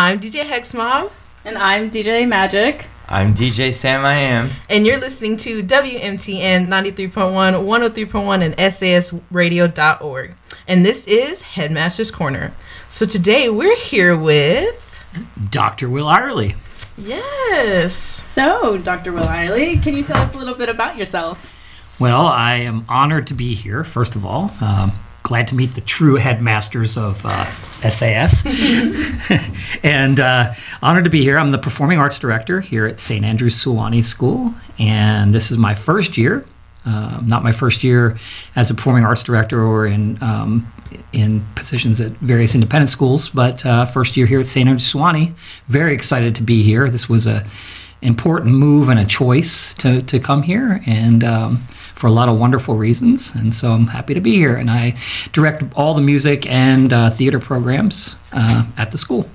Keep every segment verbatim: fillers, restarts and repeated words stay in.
I'm D J Hex Mom. And I'm D J Magic. I'm D J Sam I Am. And you're listening to W M T N ninety-three point one, one oh three point one, and S A S radio dot org. And this is Headmaster's Corner. So today we're here with... Doctor Will Irely. Yes. So, Doctor Will Irely, can you tell us a little bit about yourself? Well, I am honored to be here, first of all. Um, glad to meet the true headmasters of uh, S A S. and uh, honored to be here. I'm the Performing Arts Director here at Saint Andrew's Sewanee School. And this is my first year. Uh, not my first year as a Performing Arts Director or in um, in positions at various independent schools, but uh, first year here at Saint Andrew's Sewanee. Very excited to be here. This was a important move and a choice to, to come here, and um, for a lot of wonderful reasons. And so I'm happy to be here. And I direct all the music and uh, theater programs uh, at the school.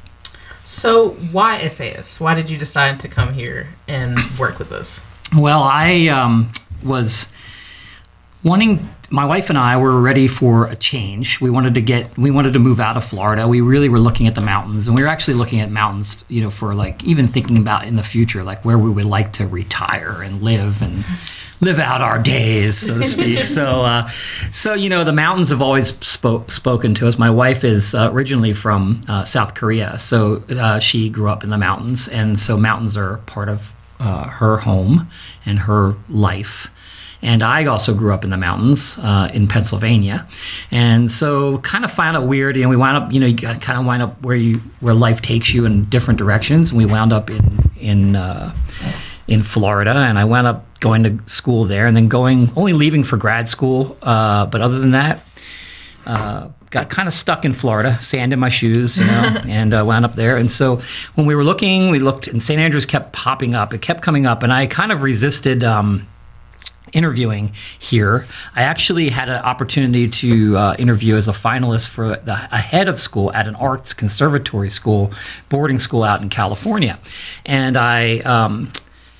So why S A S? Why did you decide to come here and work with us? Well, I um, was wanting... My wife and I were ready for a change. We wanted to get, we wanted to move out of Florida. We really were looking at the mountains, and we were actually looking at mountains, you know, for like even thinking about in the future, like where we would like to retire and live and live out our days, so to speak. so, uh, so you know, the mountains have always spoke, spoken to us. My wife is uh, originally from uh, South Korea, so uh, she grew up in the mountains, and so mountains are part of uh, her home and her life. And I also grew up in the mountains uh, in Pennsylvania, and so kind of found it weird. You know, we wound up, you know, you kind of wind up where you where life takes you in different directions. And we wound up in in uh, in Florida, and I wound up going to school there, and then going only leaving for grad school. Uh, but other than that, uh, got kind of stuck in Florida, sand in my shoes, you know, and uh, wound up there. And so when we were looking, we looked, and Saint Andrews kept popping up. It kept coming up, and I kind of resisted. Um, interviewing here. I actually had an opportunity to uh, interview as a finalist for the a head of school at an arts conservatory school, boarding school out in California. And I um,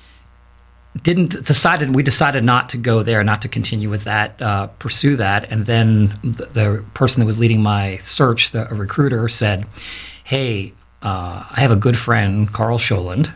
didn't decided, we decided not to go there, not to continue with that, uh, pursue that. And then the, the person that was leading my search, the a recruiter, said, hey, uh, I have a good friend, Carl Scholand,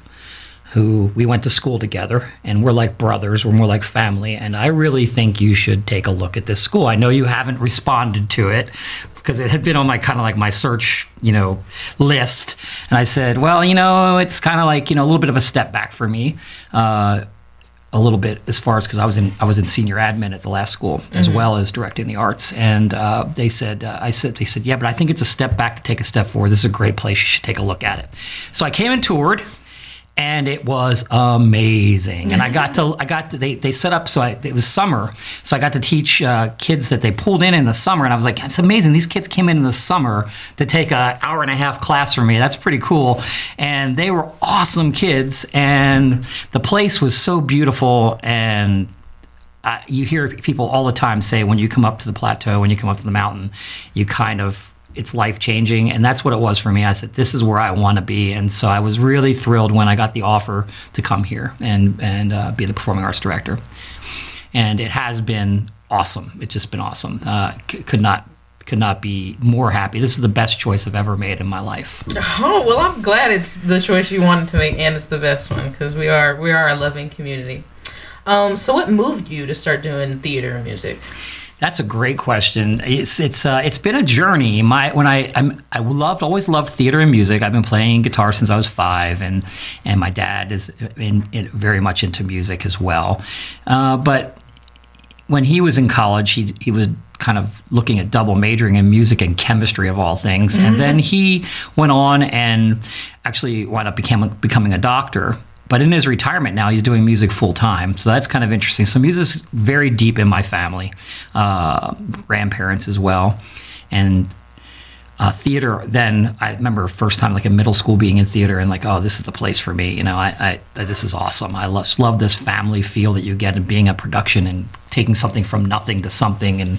who we went to school together, and we're like brothers, we're more like family, and I really think you should take a look at this school. I know you haven't responded to it, because it had been on my kind of like my search, you know, list. And I said, well, you know, it's kind of like, you know, a little bit of a step back for me, uh, a little bit as far as, because I was in I was in senior admin at the last school, mm-hmm. as well as directing the arts. And uh, they said, uh, I said, they said, yeah, but I think it's a step back to take a step forward. This is a great place. You should take a look at it. So I came and toured. And it was amazing. And I got to, I got to, they, they set up, so I, it was summer. So I got to teach uh, kids that they pulled in in the summer. And I was like, it's amazing. These kids came in in the summer to take an hour and a half class from me. That's pretty cool. And they were awesome kids. And the place was so beautiful. And uh, you hear people all the time say, when you come up to the plateau, when you come up to the mountain, you kind of, it's life-changing, and that's what it was for me. I said, this is where I want to be. And so I was really thrilled when I got the offer to come here and, and uh, be the Performing Arts Director. And it has been awesome. It's just been awesome. Uh, c- could not could not be more happy. This is the best choice I've ever made in my life. Oh, well, I'm glad it's the choice you wanted to make, and it's the best one, because we are, we are a loving community. Um, so what moved you to start doing theater and music? That's a great question. It's it's uh, it's been a journey. My when I I'm, I loved always loved theater and music. I've been playing guitar since I was five, and and my dad is in, in very much into music as well. Uh, but when he was in college, he he was kind of looking at double majoring in music and chemistry of all things, mm-hmm. and then he went on and actually wound up becoming becoming a doctor. But in his retirement now, he's doing music full time. So that's kind of interesting. So music's very deep in my family, uh, grandparents as well. And uh, theater, then I remember first time like in middle school being in theater and like, oh, this is the place for me. You know, I, I this is awesome. I love, love this family feel that you get in being a production and taking something from nothing to something. And,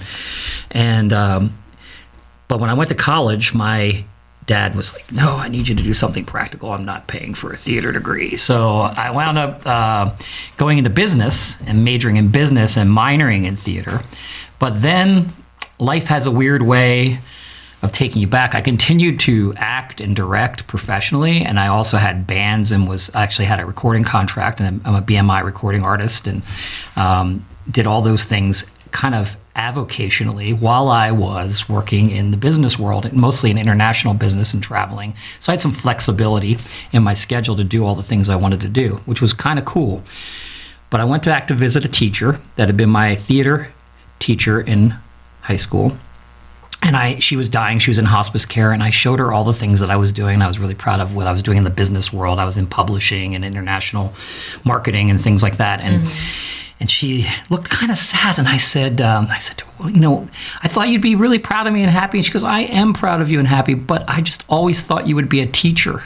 and um, but when I went to college, my Dad was like, no, I need you to do something practical. I'm not paying for a theater degree. So I wound up uh, going into business and majoring in business and minoring in theater. But then life has a weird way of taking you back, I continued to act and direct professionally, and I also had bands and was I actually had a recording contract, and I'm a B M I recording artist, and um, did all those things kind of avocationally while I was working in the business world, mostly in international business and traveling. So I had some flexibility in my schedule to do all the things I wanted to do, which was kind of cool. But I went back to visit a teacher that had been my theater teacher in high school. And I, she was dying. She was in hospice care, and I showed her all the things that I was doing. I was really proud of what I was doing in the business world. I was in publishing and international marketing and things like that. And mm-hmm. And she looked kind of sad, and I said, um, I said, well, you know, I thought you'd be really proud of me and happy. And she goes, I am proud of you and happy, but I just always thought you would be a teacher.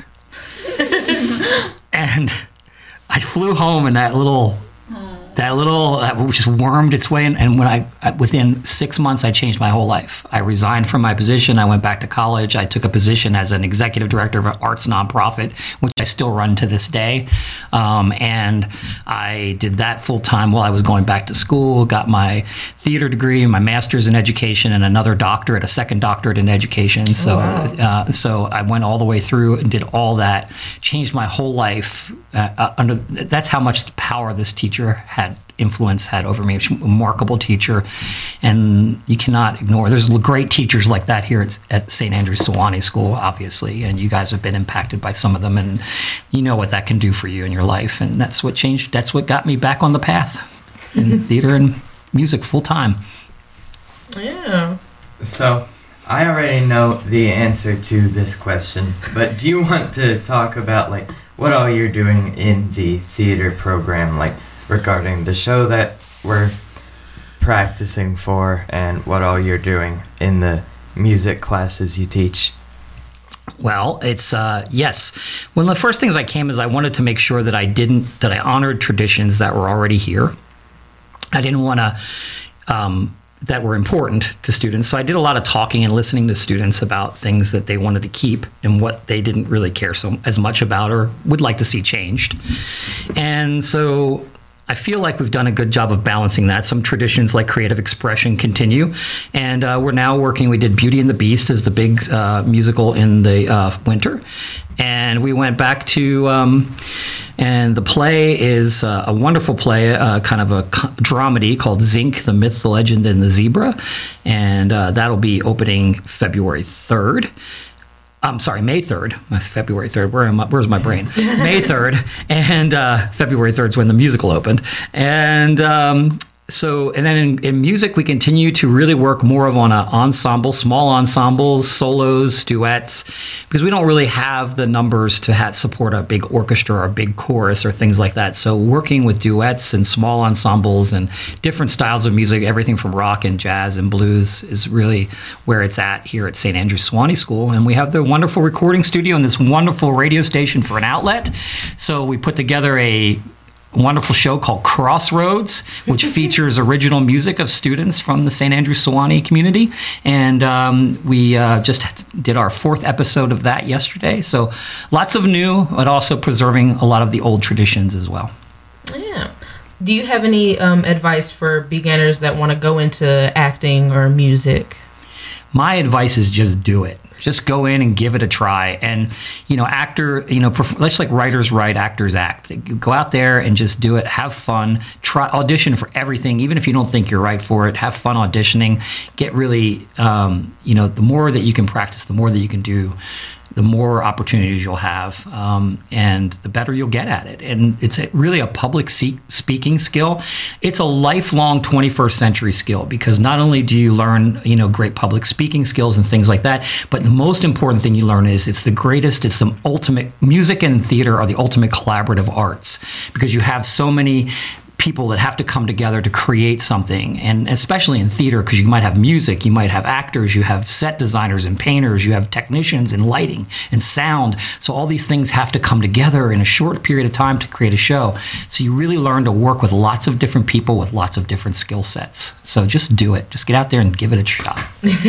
And I flew home, and that little, that little, that just wormed its way in. And when I, within six months, I changed my whole life. I resigned from my position. I went back to college. I took a position as an executive director of an arts nonprofit, which I still run to this day. Um, and I did that full time while I was going back to school, got my theater degree, my master's in education, and another doctorate, a second doctorate in education. So, oh, wow. uh, so I went all the way through and did all that, changed my whole life. Uh, uh, under that's how much power this teacher had influence had over me. She's a remarkable teacher, and you cannot ignore. There's great teachers like that here at, at Saint Andrew's Sewanee School, obviously, and you guys have been impacted by some of them, and you know what that can do for you in your life, and that's what changed. That's what got me back on the path in theater and music full time. Yeah. So, I already know the answer to this question, but do you want to talk about like what all you're doing in the theater program, like regarding the show that we're practicing for, and what all you're doing in the music classes you teach? Well, it's uh, yes. One of the first things I came is I wanted to make sure that I didn't that I honored traditions that were already here. I didn't want to. Um, that were important to students. So I did a lot of talking and listening to students about things that they wanted to keep and what they didn't really care so as much about or would like to see changed. And so I feel like we've done a good job of balancing that. Some traditions like creative expression continue. And uh, we're now working, we did Beauty and the Beast as the big uh, musical in the uh, winter. And we went back to... Um, And the play is uh, a wonderful play, uh, kind of a co- dramedy called Zinc, the Myth, the Legend, and the Zebra. And uh, that'll be opening February third. I'm sorry, May third. February third. Where am I, where's my brain? May third. And uh, February third is when the musical opened. And... Um, So, and then in, in music, we continue to really work more of on an ensemble, small ensembles, solos, duets, because we don't really have the numbers to have, support a big orchestra or a big chorus or things like that. So working with duets and small ensembles and different styles of music, everything from rock and jazz and blues is really where it's at here at Saint Andrew's Sewanee School. And we have the wonderful recording studio and this wonderful radio station for an outlet. So we put together a wonderful show called Crossroads, which features original music of students from the Saint Andrew's Sewanee community. And um, we uh, just did our fourth episode of that yesterday. So lots of new, but also preserving a lot of the old traditions as well. Yeah. Do you have any um, advice for beginners that want to go into acting or music? My advice is just do it. Just go in and give it a try. And, you know, actor, you know, perf- much like writers write, actors act. Go out there and just do it. Have fun. Try audition for everything, even if you don't think you're right for it. Have fun auditioning. Get really, um, you know, the more that you can practice, the more that you can do, the more opportunities you'll have, um, and the better you'll get at it. And it's a, really a public se- speaking skill. It's a lifelong twenty-first century skill, because not only do you learn, you know, great public speaking skills and things like that, but the most important thing you learn is it's the greatest, it's the ultimate, music and theater are the ultimate collaborative arts, because you have so many people that have to come together to create something. And especially in theater, because you might have music, you might have actors, you have set designers and painters, you have technicians and lighting and sound. So all these things have to come together in a short period of time to create a show. So you really learn to work with lots of different people with lots of different skill sets. So just do it. Just get out there and give it a shot.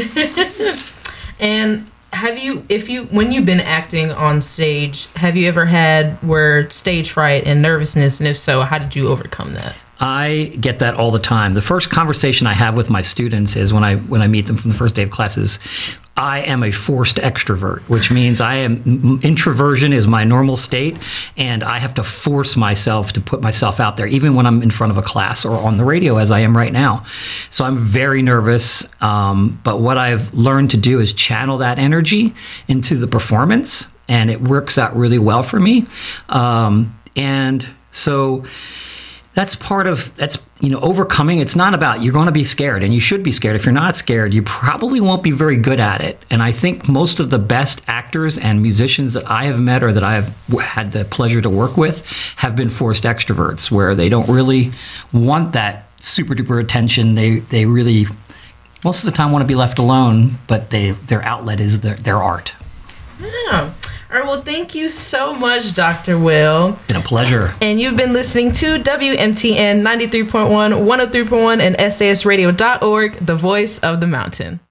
And have you, if you, when you've been acting on stage, have you ever had where stage fright and nervousness? And if so, how did you overcome that? I get that all the time. The first conversation I have with my students is when I when I meet them from the first day of classes, I am a forced extrovert, which means I am introversion is my normal state, and I have to force myself to put myself out there, even when I'm in front of a class or on the radio, as I am right now. So I'm very nervous. Um, but what I've learned to do is channel that energy into the performance, and it works out really well for me. Um, and so that's part of that's you know overcoming. It's not about you're going to be scared, and you should be scared. If you're not scared, you probably won't be very good at it. And I think most of the best actors and musicians that I have met or that I have had the pleasure to work with have been forced extroverts, where they don't really want that super duper attention. They they really most of the time want to be left alone, but they their outlet is their their art. Yeah. All right, well, thank you so much, Doctor Will. It's been a pleasure. And you've been listening to W M T N ninety-three point one, one oh three point one, and S A S radio dot org, the voice of the mountain.